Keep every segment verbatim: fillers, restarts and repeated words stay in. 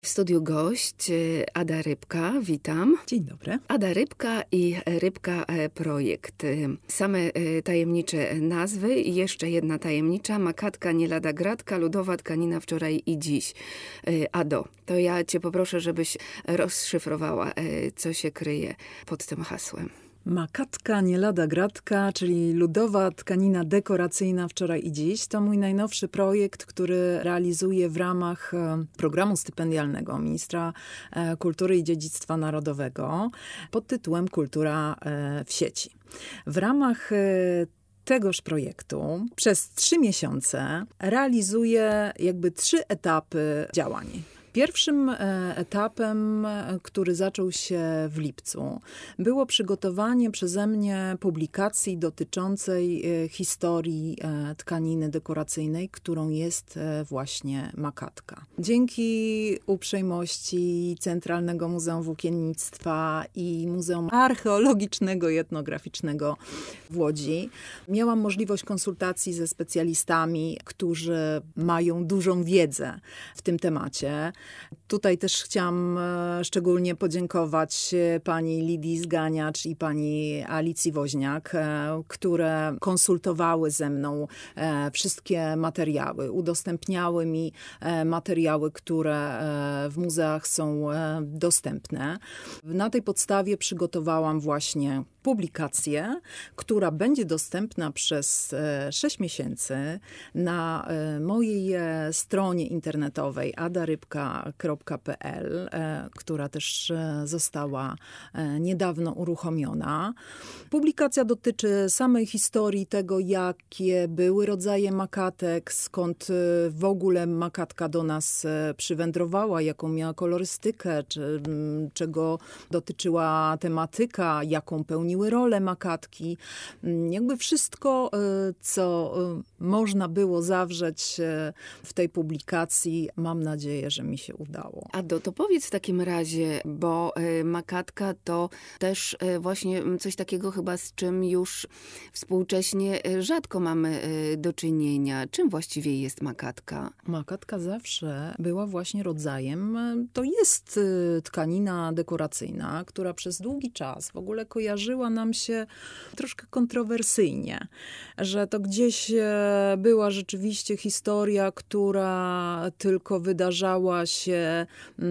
W studiu gość y, Ada Rybka, witam. Dzień dobry. Ada Rybka i Rybka Projekt. Y, Same y, tajemnicze nazwy i jeszcze jedna tajemnicza. Makatka, nie lada gratka, ludowa tkanina wczoraj i dziś. Y, Ado, to ja cię poproszę, żebyś rozszyfrowała, y, co się kryje pod tym hasłem. Makatka, nie lada gratka, czyli ludowa tkanina dekoracyjna wczoraj i dziś. To mój najnowszy projekt, który realizuję w ramach programu stypendialnego Ministra Kultury i Dziedzictwa Narodowego pod tytułem Kultura w sieci. W ramach tegoż projektu przez trzy miesiące realizuję jakby trzy etapy działań. Pierwszym etapem, który zaczął się w lipcu, było przygotowanie przeze mnie publikacji dotyczącej historii tkaniny dekoracyjnej, którą jest właśnie makatka. Dzięki uprzejmości Centralnego Muzeum Włókiennictwa i Muzeum Archeologicznego i Etnograficznego w Łodzi miałam możliwość konsultacji ze specjalistami, którzy mają dużą wiedzę w tym temacie. Tutaj też chciałam szczególnie podziękować pani Lidii Zganiacz i pani Alicji Woźniak, które konsultowały ze mną wszystkie materiały, udostępniały mi materiały, które w muzeach są dostępne. Na tej podstawie przygotowałam właśnie publikację, która będzie dostępna przez sześć miesięcy na mojej stronie internetowej adarybka kropka p l, która też została niedawno uruchomiona. Publikacja dotyczy samej historii tego, jakie były rodzaje makatek, skąd w ogóle makatka do nas przywędrowała, jaką miała kolorystykę, czy, czego dotyczyła tematyka, jaką pełniły rolę makatki. Jakby wszystko, co można było zawrzeć w tej publikacji, mam nadzieję, że mi się udało. Ado, to powiedz w takim razie, bo makatka to też właśnie coś takiego chyba, z czym już współcześnie rzadko mamy do czynienia. Czym właściwie jest makatka? Makatka zawsze była właśnie rodzajem, to jest tkanina dekoracyjna, która przez długi czas w ogóle kojarzyła nam się troszkę kontrowersyjnie, że to gdzieś była rzeczywiście historia, która tylko wydarzała się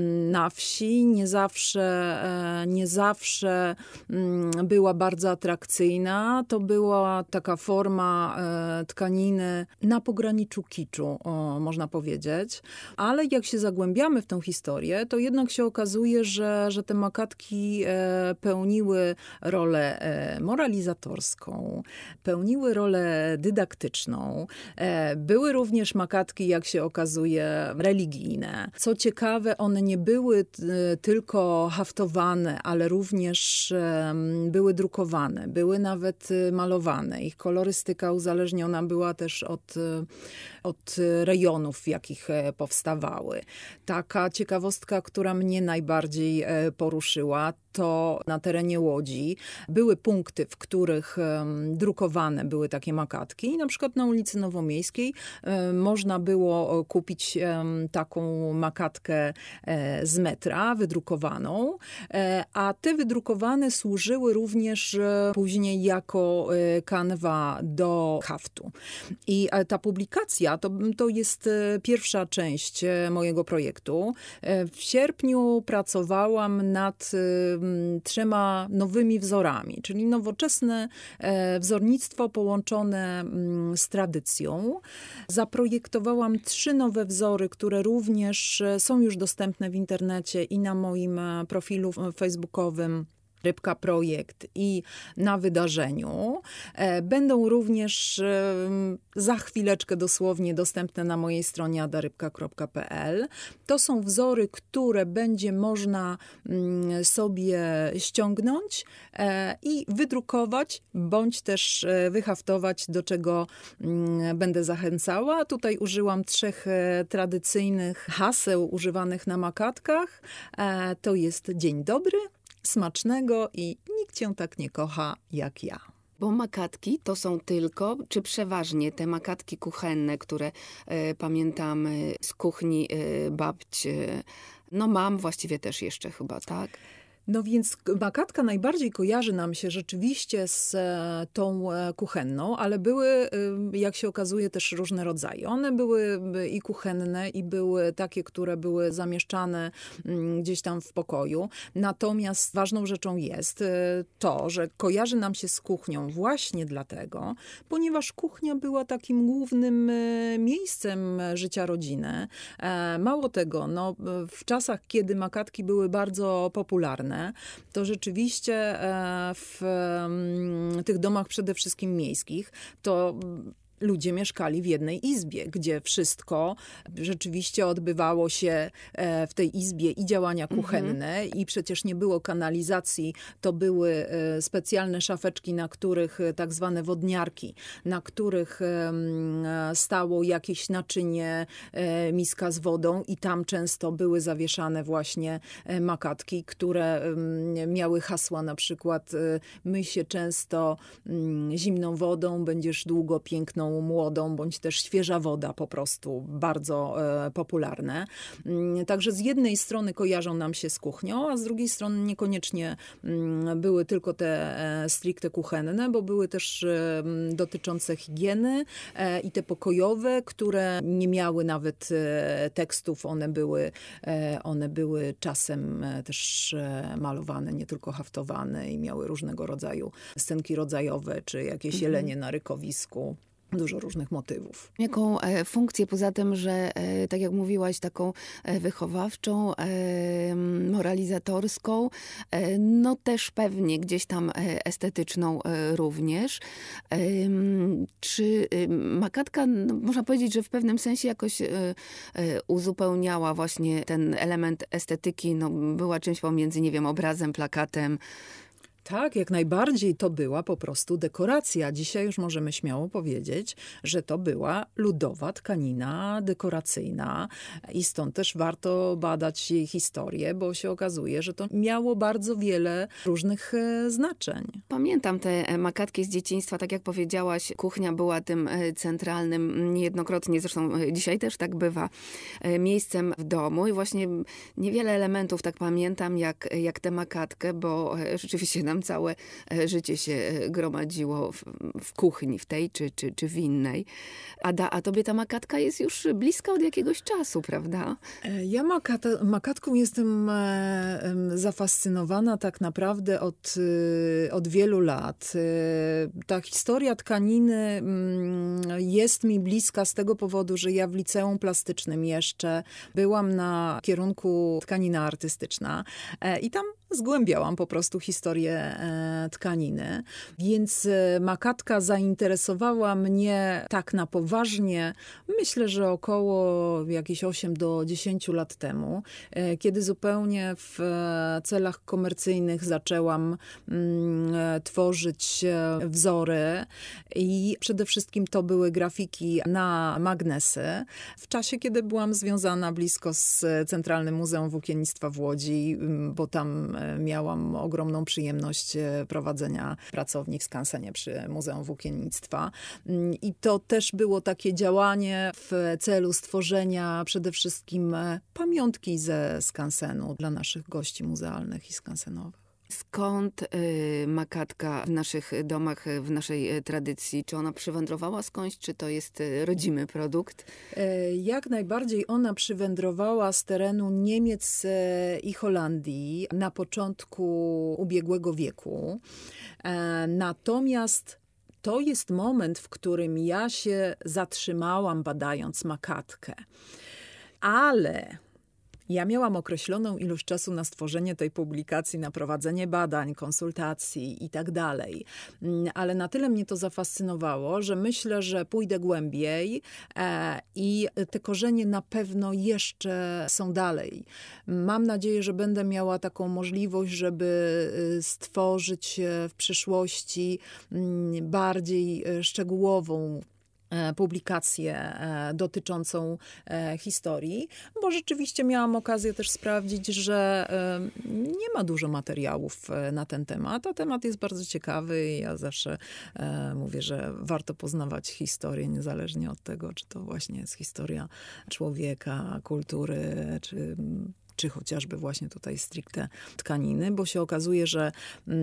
na wsi, nie zawsze, nie zawsze była bardzo atrakcyjna. To była taka forma tkaniny na pograniczu kiczu, o, można powiedzieć. Ale jak się zagłębiamy w tą historię, to jednak się okazuje, że, że te makatki pełniły rolę moralizatorską, pełniły rolę dydaktyczną. Były również makatki, jak się okazuje, religijne. Co ciekawe, one nie były tylko haftowane, ale również były drukowane, były nawet malowane. Ich kolorystyka uzależniona była też od, od rejonów, w jakich powstawały. Taka ciekawostka, która mnie najbardziej poruszyła, to na terenie Łodzi były punkty, w których drukowane były takie makatki. I na przykład na ulicy Nowomiejskiej można było kupić taką makatkę z metra, wydrukowaną, a te wydrukowane służyły również później jako kanwa do haftu. I ta publikacja to, to jest pierwsza część mojego projektu. W sierpniu pracowałam nad trzema nowymi wzorami, czyli nowoczesne wzornictwo połączone z tradycją. Zaprojektowałam trzy nowe wzory, które również są już dostępne w internecie i na moim profilu facebookowym Rybka Projekt i na wydarzeniu. Będą również za chwileczkę dosłownie dostępne na mojej stronie adarybka kropka p l. To są wzory, które będzie można sobie ściągnąć i wydrukować, bądź też wyhaftować, do czego będę zachęcała. Tutaj użyłam trzech tradycyjnych haseł używanych na makatkach. To jest dzień dobry, smacznego i nikt cię tak nie kocha jak ja. Bo makatki to są tylko, czy przeważnie te makatki kuchenne, które e, pamiętamy z kuchni e, babci, e, no mam właściwie też jeszcze chyba, tak? No więc makatka najbardziej kojarzy nam się rzeczywiście z e, tą e, kuchenną, ale były, e, jak się okazuje, też różne rodzaje. One były e, i kuchenne, i były takie, które były zamieszczane m, gdzieś tam w pokoju. Natomiast ważną rzeczą jest e, to, że kojarzy nam się z kuchnią właśnie dlatego, ponieważ kuchnia była takim głównym e, miejscem życia rodziny. E, mało tego, no, w czasach, kiedy makatki były bardzo popularne, to rzeczywiście w tych domach przede wszystkim miejskich to ludzie mieszkali w jednej izbie, gdzie wszystko rzeczywiście odbywało się w tej izbie i działania kuchenne mhm. i przecież nie było kanalizacji, to były specjalne szafeczki, na których tak zwane wodniarki, na których stało jakieś naczynie, miska z wodą i tam często były zawieszane właśnie makatki, które miały hasła na przykład myj się często zimną wodą, będziesz długo piękną młodą, bądź też świeża woda po prostu, bardzo e, popularne. Także z jednej strony kojarzą nam się z kuchnią, a z drugiej strony niekoniecznie m, były tylko te e, stricte kuchenne, bo były też e, dotyczące higieny e, i te pokojowe, które nie miały nawet e, tekstów, one były, e, one były czasem e, też e, malowane, nie tylko haftowane i miały różnego rodzaju scenki rodzajowe, czy jakieś mhm. jelenie na rykowisku. Dużo różnych motywów. Jaką e, funkcję poza tym, że e, tak jak mówiłaś, taką e, wychowawczą, e, moralizatorską, e, no też pewnie gdzieś tam e, estetyczną e, również. E, czy e, makatka, no, można powiedzieć, że w pewnym sensie jakoś e, e, uzupełniała właśnie ten element estetyki, no była czymś pomiędzy, nie wiem, obrazem, plakatem. Tak, jak najbardziej to była po prostu dekoracja. Dzisiaj już możemy śmiało powiedzieć, że to była ludowa tkanina dekoracyjna i stąd też warto badać jej historię, bo się okazuje, że to miało bardzo wiele różnych znaczeń. Pamiętam te makatki z dzieciństwa, tak jak powiedziałaś, kuchnia była tym centralnym, niejednokrotnie, zresztą dzisiaj też tak bywa, miejscem w domu i właśnie niewiele elementów tak pamiętam jak, jak tę makatkę, bo rzeczywiście nam całe życie się gromadziło w, w kuchni, w tej czy, czy, czy w innej. Ada, a tobie ta makatka jest już bliska od jakiegoś czasu, prawda? Ja makata, makatką jestem zafascynowana tak naprawdę od, od wielu lat. Ta historia tkaniny jest mi bliska z tego powodu, że ja w liceum plastycznym jeszcze byłam na kierunku tkanina artystyczna i tam zgłębiałam po prostu historię tkaniny, więc makatka zainteresowała mnie tak na poważnie, myślę, że około jakieś osiem do dziesięciu lat temu, kiedy zupełnie w celach komercyjnych zaczęłam tworzyć wzory i przede wszystkim to były grafiki na magnesy. W czasie, kiedy byłam związana blisko z Centralnym Muzeum Włókiennictwa w Łodzi, bo tam miałam ogromną przyjemność prowadzenia pracowni w skansenie przy Muzeum Włókiennictwa. I to też było takie działanie w celu stworzenia przede wszystkim pamiątki ze skansenu dla naszych gości muzealnych i skansenowych. Skąd y, makatka w naszych domach, w naszej tradycji? Czy ona przywędrowała skądś, czy to jest rodzimy produkt? Jak najbardziej ona przywędrowała z terenu Niemiec i Holandii na początku ubiegłego wieku. Natomiast to jest moment, w którym ja się zatrzymałam badając makatkę. Ale ja miałam określoną ilość czasu na stworzenie tej publikacji, na prowadzenie badań, konsultacji i tak dalej. Ale na tyle mnie to zafascynowało, że myślę, że pójdę głębiej e, i te korzenie na pewno jeszcze są dalej. Mam nadzieję, że będę miała taką możliwość, żeby stworzyć w przyszłości bardziej szczegółową publikację dotyczącą historii, bo rzeczywiście miałam okazję też sprawdzić, że nie ma dużo materiałów na ten temat, a temat jest bardzo ciekawy i ja zawsze mówię, że warto poznawać historię, niezależnie od tego, czy to właśnie jest historia człowieka, kultury, czy czy chociażby właśnie tutaj stricte tkaniny, bo się okazuje, że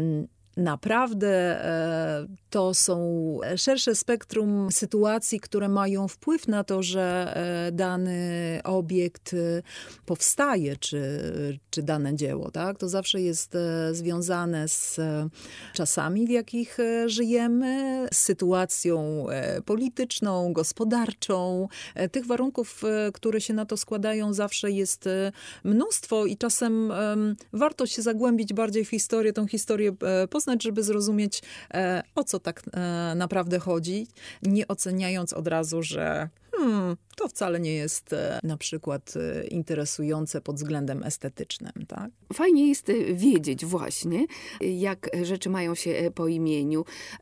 naprawdę to są szersze spektrum sytuacji, które mają wpływ na to, że dany obiekt powstaje, czy, czy dane dzieło. Tak? To zawsze jest związane z czasami, w jakich żyjemy, z sytuacją polityczną, gospodarczą. Tych warunków, które się na to składają, zawsze jest mnóstwo i czasem warto się zagłębić bardziej w historię, tą historię poznać, żeby zrozumieć, o co tak naprawdę chodzi, nie oceniając od razu, że hmm, to wcale nie jest na przykład interesujące pod względem estetycznym. Tak? Fajnie jest wiedzieć właśnie, jak rzeczy mają się po imieniu.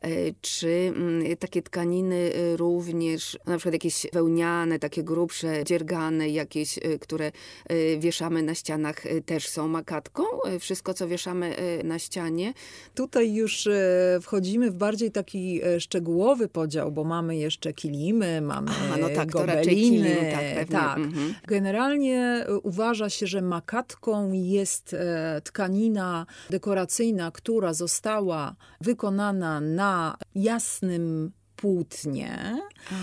Czy takie tkaniny również, na przykład jakieś wełniane, takie grubsze, dziergane jakieś, które wieszamy na ścianach, też są makatką? Wszystko, co wieszamy na ścianie? Tutaj już wchodzimy w bardziej taki szczegółowy podział, bo mamy jeszcze kilimy, mamy Aha, no tak, gobeliny. to raczej kilim, tak, pewnie. Tak. Mhm. Generalnie uważa się, że makatką jest tkanina dekoracyjna, która została wykonana na jasnym płótnie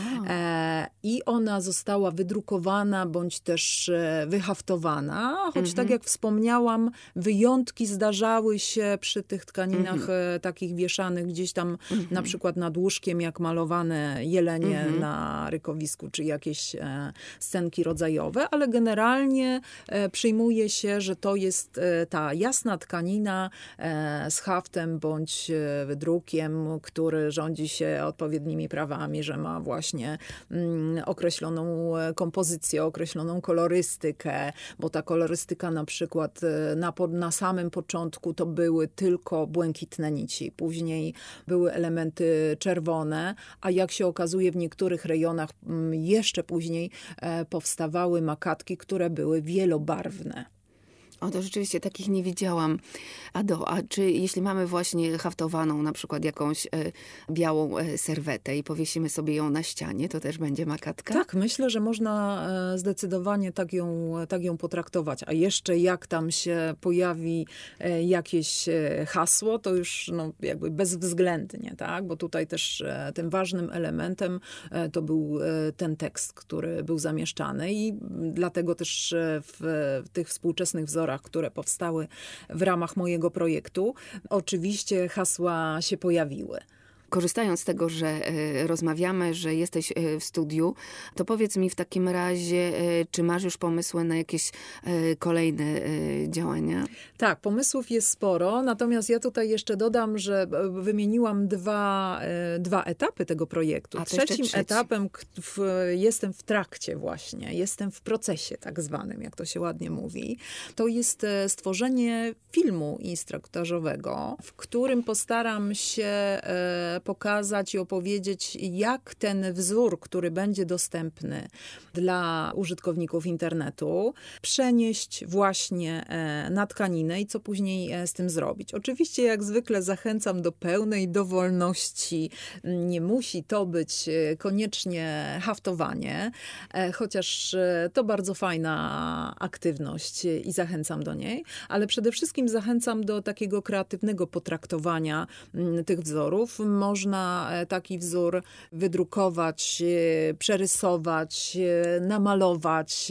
e, i ona została wydrukowana bądź też e, wyhaftowana, choć mhm. tak jak wspomniałam, wyjątki zdarzały się przy tych tkaninach mhm. e, takich wieszanych gdzieś tam mhm. na przykład nad łóżkiem, jak malowane jelenie mhm. na rykowisku, czy jakieś e, scenki rodzajowe, ale generalnie e, przyjmuje się, że to jest e, ta jasna tkanina e, z haftem bądź e, wydrukiem, który rządzi się odpowiednimi prawami, że ma właśnie mm, określoną kompozycję, określoną kolorystykę, bo ta kolorystyka na przykład na, na samym początku to były tylko błękitne nici, później były elementy czerwone, a jak się okazuje w niektórych rejonach mm, jeszcze później e, powstawały makatki, które były wielobarwne. O, to rzeczywiście takich nie widziałam. Ado, a czy jeśli mamy właśnie haftowaną na przykład jakąś e, białą e, serwetę i powiesimy sobie ją na ścianie, to też będzie makatka? Tak, myślę, że można e, zdecydowanie tak ją, tak ją potraktować. A jeszcze jak tam się pojawi e, jakieś e, hasło, to już no, jakby bezwzględnie, tak? Bo tutaj też e, tym ważnym elementem e, to był e, ten tekst, który był zamieszczany i dlatego też e, w, w tych współczesnych wzorach, które powstały w ramach mojego projektu, oczywiście hasła się pojawiły. Korzystając z tego, że rozmawiamy, że jesteś w studiu, to powiedz mi w takim razie, czy masz już pomysły na jakieś kolejne działania? Tak, pomysłów jest sporo, natomiast ja tutaj jeszcze dodam, że wymieniłam dwa, dwa etapy tego projektu. A Trzecim trzeci. etapem w, jestem w trakcie właśnie, jestem w procesie tak zwanym, jak to się ładnie mówi. To jest stworzenie filmu instruktażowego, w którym postaram się pokazać i opowiedzieć, jak ten wzór, który będzie dostępny dla użytkowników internetu, przenieść właśnie na tkaninę i co później z tym zrobić. Oczywiście, jak zwykle, zachęcam do pełnej dowolności. Nie musi to być koniecznie haftowanie, chociaż to bardzo fajna aktywność i zachęcam do niej, ale przede wszystkim zachęcam do takiego kreatywnego potraktowania tych wzorów. Można taki wzór wydrukować, przerysować, namalować.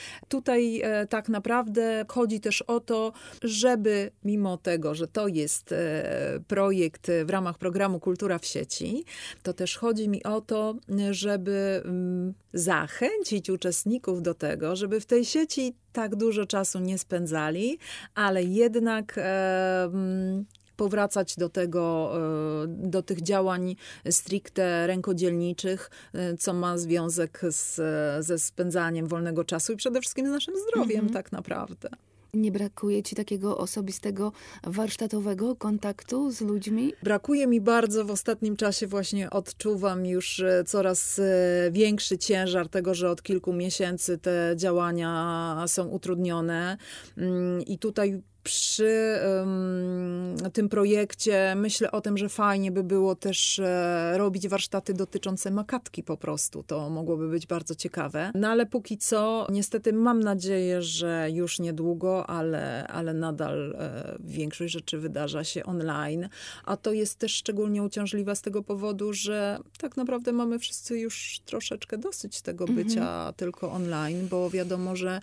Tutaj tak naprawdę chodzi też o to, żeby mimo tego, że to jest projekt w ramach programu Kultura w sieci, to też chodzi mi o to, żeby zachęcić uczestników do tego, żeby w tej sieci tak dużo czasu nie spędzali, ale jednak powracać do tego, do tych działań stricte rękodzielniczych, co ma związek z, ze spędzaniem wolnego czasu i przede wszystkim z naszym zdrowiem, mm-hmm. tak naprawdę. Nie brakuje ci takiego osobistego, warsztatowego kontaktu z ludźmi? Brakuje mi bardzo. W ostatnim czasie właśnie odczuwam już coraz większy ciężar tego, że od kilku miesięcy te działania są utrudnione. I tutaj przy um, tym projekcie myślę o tym, że fajnie by było też e, robić warsztaty dotyczące makatki po prostu. To mogłoby być bardzo ciekawe. No ale póki co, niestety mam nadzieję, że już niedługo, ale, ale nadal e, większość rzeczy wydarza się online. A to jest też szczególnie uciążliwe z tego powodu, że tak naprawdę mamy wszyscy już troszeczkę dosyć tego bycia mhm. tylko online, bo wiadomo, że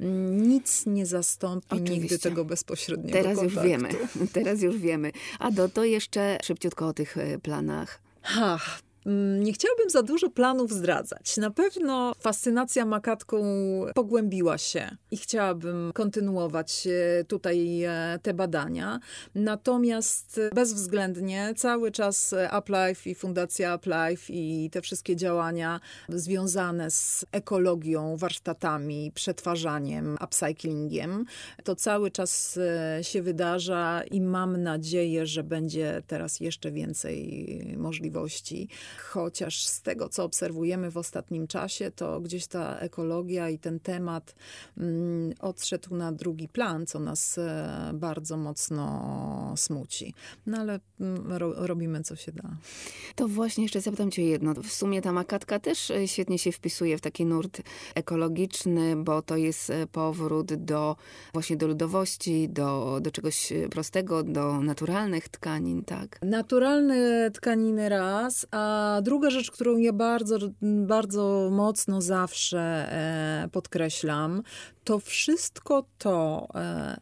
nic nie zastąpi Oczywiście. nigdy tego bezpośredniego Teraz kontaktu. już wiemy, teraz już wiemy. Ado, to jeszcze szybciutko o tych planach. Ha. Nie chciałabym za dużo planów zdradzać. Na pewno fascynacja makatką pogłębiła się i chciałabym kontynuować tutaj te badania. Natomiast bezwzględnie cały czas UpLife i Fundacja UpLife i te wszystkie działania związane z ekologią, warsztatami, przetwarzaniem, upcyclingiem, to cały czas się wydarza i mam nadzieję, że będzie teraz jeszcze więcej możliwości. Chociaż z tego, co obserwujemy w ostatnim czasie, to gdzieś ta ekologia i ten temat mm, odszedł na drugi plan, co nas e, bardzo mocno smuci. No ale mm, ro, robimy, co się da. To właśnie jeszcze zapytam cię jedno. W sumie ta makatka też świetnie się wpisuje w taki nurt ekologiczny, bo to jest powrót do właśnie do ludowości, do, do czegoś prostego, do naturalnych tkanin, tak? Naturalne tkaniny raz, a druga rzecz, którą ja bardzo, bardzo mocno zawsze e, podkreślam, to wszystko to, e,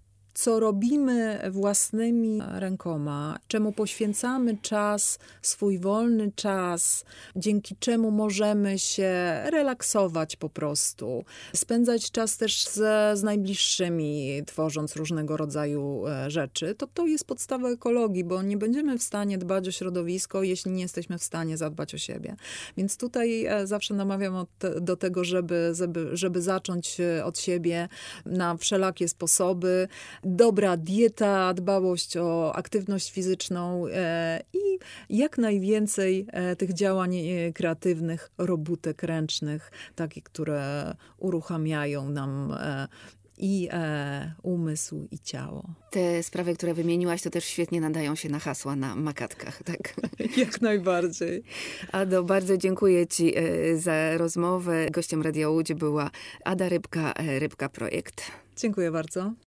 co robimy własnymi rękoma, czemu poświęcamy czas, swój wolny czas, dzięki czemu możemy się relaksować po prostu, spędzać czas też z, z najbliższymi, tworząc różnego rodzaju rzeczy, to to jest podstawa ekologii, bo nie będziemy w stanie dbać o środowisko, jeśli nie jesteśmy w stanie zadbać o siebie. Więc tutaj zawsze namawiam od, do tego, żeby, żeby, żeby zacząć od siebie na wszelakie sposoby. Dobra dieta, dbałość o aktywność fizyczną e, i jak najwięcej e, tych działań e, kreatywnych, robótek ręcznych, takich, które uruchamiają nam e, i e, umysł, i ciało. Te sprawy, które wymieniłaś, to też świetnie nadają się na hasła na makatkach, tak? Jak najbardziej. Ado, bardzo dziękuję ci za rozmowę. Gościem Radia Łódź była Ada Rybka, Rybka Projekt. Dziękuję bardzo.